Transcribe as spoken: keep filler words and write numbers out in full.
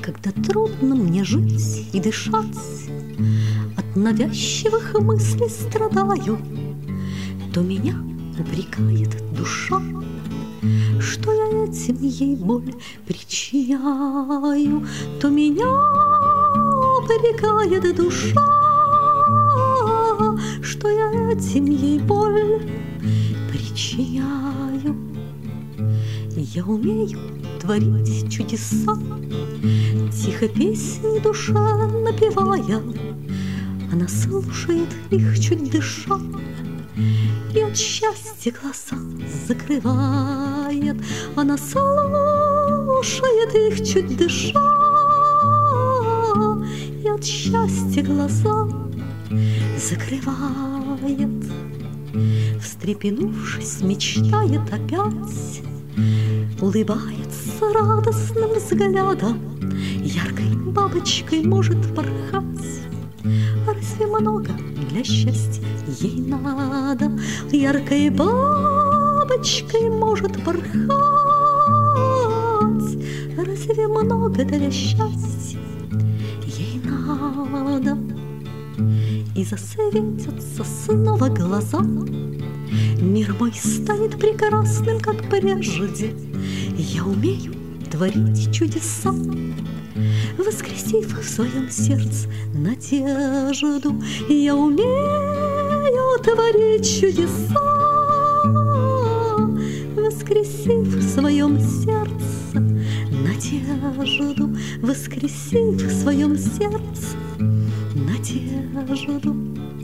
Когда трудно мне жить и дышать, от навязчивых мыслей страдаю, то меня упрекает душа, что я этим ей боль причиняю, то меня упрекает душа, что я этим ей боль причиняю. Я умею творить чудеса, тихо песни душа напевая, она слушает их, чуть дыша, и от счастья глаза закрывает. Она слушает их, чуть дыша, и от счастья глаза закрывает. Встрепенувшись, мечтает опять, улыбается радостным взглядом, яркой бабочкой может порхать. А разве много для счастья ей надо? Яркой бабочкой может порхать. Разве много для счастья ей надо? И засветятся снова глаза, мир мой станет прекрасным, как прежде. Я умею творить чудеса, воскресив в своем сердце надежду. Я умею творить чудеса, воскресив в своем сердце надежду, воскресив в своем сердце надежду.